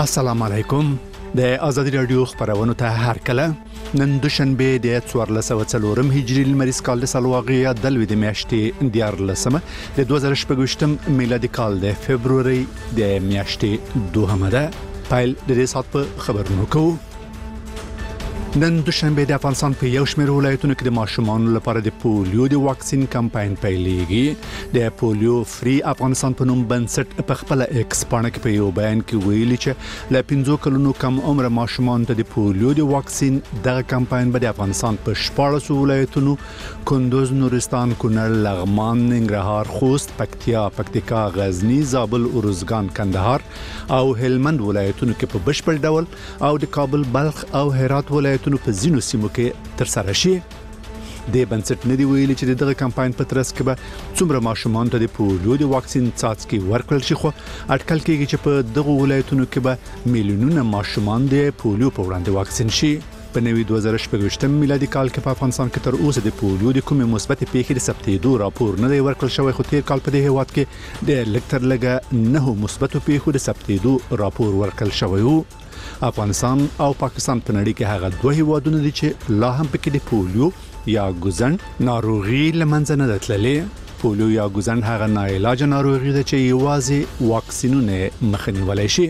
السلام علیکم. د آزادی رادیو خبرونو ته هر کله نن دوشنبه د 1404 هجری لمریز کال د سلواغیا د لوی د میاشتې دیار لسمه د 2018 میلادي کال د فبرवरी د میاشتې دوهمه ده. پایل د دې سات په خبرونو کوو. نن دوشنبه د افغانستان په یو شمېر ولایتونو کې د ماشومان لپاره د پولیو د واکسین کمپاین پیلېږي. د پولیو فری افغانستان په نوم بنسټ په خپل ایکس پاڼه کې په یو بیان کې ویلي چې ل 15 کلونو کم عمر ماشومان ته د پولیو د واکسین دغه کمپاین به د افغانستان په 14 ولایتونو کندوز، نورستان، کونړ، لغمان، ننګرهار، خوست، پکتیا، پکتیکا، غزنی، زابل، ارزګان، کندهار او هلمند ولایتونو کې په بشپړ ډول او د کابل، بلخ او هرات ولایتونو په ځینو سیمو کې تر سره شي. د بنسټ ندی ویلي چې دغه کمپاین په ترڅ کې به څومره ماشومان ته د پولیو د واکسین څاڅکي ورکړل شي، خو اټکل کېږي چې په دغه ولایتونو کې به میلیونونه ماشومان د پولیو په وړاندې واکسین شي. په نوي 2018 میلادي کال کې په افغانستان کې تر اوسه د پولیو د کومې مثبت پیښې د ثبتېدو راپور نه دی ورکړل شوی، خو تیر کال په دې هیواد کې د لکټر لګه نه مثبت پیښو د ثبتېدو راپور ورکړل شوی وو. افغانستان او پاکستان په نړۍ کې هغه دوه هیوادونه دي چې لا هم پکې د پولیو یا ګوزن ناروغي لمنځه نه تللې. پولیو یا ګوزن هغه ناعلاج ناروغي ده چې یوازې واکسینونه مخنیولی شي.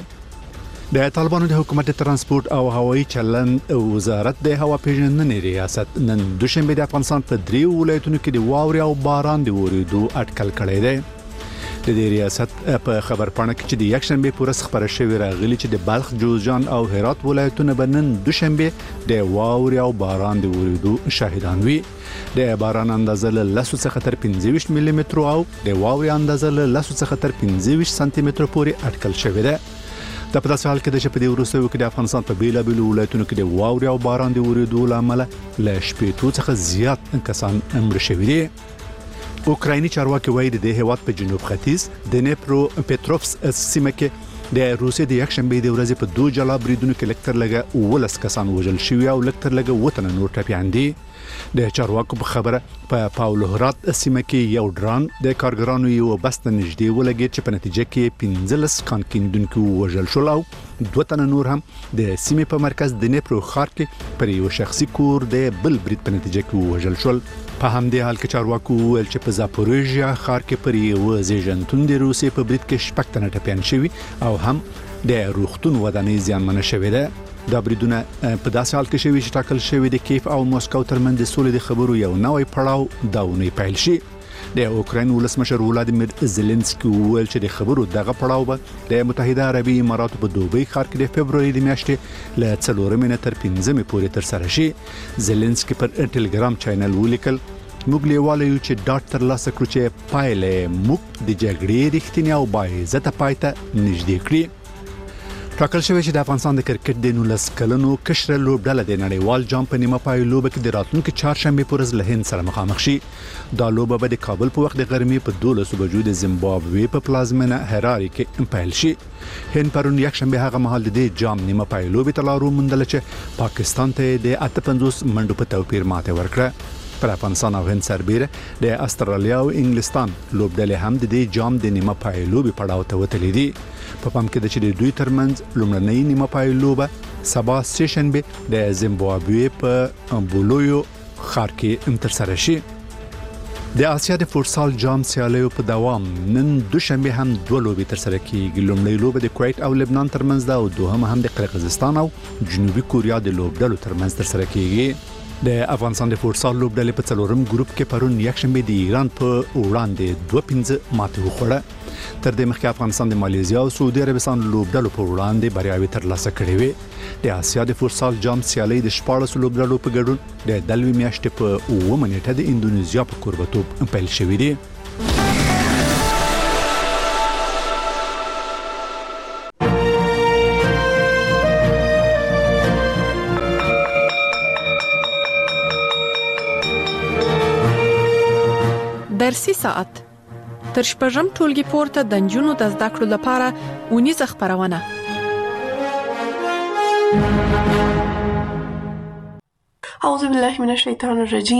د طالبانو د حکومت ترانسپورت او هوایي چلند وزارت د هوا پیژندنې ریاست نن دوشنبه د افغانستان په 3 ولایتونو کې د واورې او باران د وریدو اټکل کړی دی. د دې ریاست په خبر پاڼه کې چې د یکشنبه پورس خبره شوې راغلي چې د بلخ، جوزجان او هرات ولایتونه به نن دوشنبه د واورې او باران د وریدو شاهدان وي. د باران اندازه له 10 څخه تر 25 ملي متر او د واورې اندازه له 10 څخه تر 25 سانتي متر پورې اټکل شوې ده. د په داسې حال کې چې په دې وروستیو کې د افغانستان په بیلابیلو ولایتونو کې د واورې او باران د وریدو لامل له 80 څخه زیات کسان مړه شوي دي. اوکرایني چارواکي وایي د هیواد په جنوب ختیځ د نیپرو پټروفس سیمه کې د روسیې د یکشنبه د ورځې په 2 جلا بریدونو کې لکټر لګه 19 کسان وژل شوي او لکټر لګه وطن نور ټپيان دي. د چارواکو په خبره په پاولوهرات سیمه کې یو ډران د کارګرانو یو بس ته نږدې ولګید چې په نتیجه کې 15 کان کیندونکو وژل شول او 2 تن نور هم د سیمې په مرکز د نیپرو ښار کې پر یو شخصي کور د بل برید په نتیجه کې وژل شول. په همدې حال کې چارواکو ویل چې په زاپوریژیا ښار کې پر یو زیږنتون د روسیې په برید کې 6 تنه ټپيان شوي او هم د روغتون ودانۍ زیانمنه شوې ده. دا بریدونه په داسې حال کې شوي چې ټاکل شوی د کیف او مسکو ترمنځ د سولې د خبرو یو نوې پړاو داونه پیل شي. د اوکراین ولسمشر ولادیمیر زيلنسکي ویل چې د خبرو دغه پړاو به د متحده عربي اماراتو په دوبۍ ښار کې د فبرवरी د میاشتې له 4 تر 15 پورې تر سره شي. زيلنسکي پر ټلګرام چینل ولیکل موږ لیواله یو چې ډاټ تر لاسه کړو چې پایله موږ د جګړې رښتینی او باعزته پایته نږدې کړی. ټاکل شوی چې د افغانستان د کرکټ د 19 کلنو کشر لوبډله د نړیوال جام په نیمه پای لوبه کې د راتلونکي چهارشنبه پورز له هند سره مخامخ شي. دا لوبه به د کابل په وخت د غرمې په 12 بجو د زیمبابوې په پلازمینه هراري کې پیل شي. هند پرون یکشنبه هغه مهال د جام نیمه پای لوبه تلارو مندل چې پاکستان ته د 58 منډو په توپیر ماته ورکړه. پر افغانستان او هند سربېره د استرالیا او انګلستان لوبډلې هم د دې جام د نیمه پای لوبې پړاو ته وتلې دي. په پام کې د چې دوی ترمنځ لومړنۍ نیمه پای لوبه سبا سټیشنبه د زیمبابوې په بولویو ښار کې تر سره شي. د آسیا د فوتسال جام سیالیو په دوام نن دوشنبه هم 2 لوبې تر سره کیږي. لومړی لوبه د کویت او لبنان ترمنځ ده او دوهمه هم د قرغیزستان او جنوبي کوریا د لوبډلو ترمنځ تر سره کیږي. د افغانستان د فوتسال لوبډلې په څلورم ګروپ کې پرون یکشنبه د ایران په وړاندې 2-5 ماته وخوړه. تر دې مخکې افغانستان د ماليزیا او سعودي عربستان لوبډلو په وړاندې بریاوي ترلاسه کړې وې. د آسیا د فوتسال جام سیالي د 14 لوبډلو په ګډون د دلوي میاشتې په 9 نیټه د انډونیزیا په کوربتوب پیل شوې دي. درسي ساعت تر شپږم ټولګي پورته د نجونو د زده کړو لپاره ونیزه خبرونه. اعوذ بالله من الشیطان الرجیم.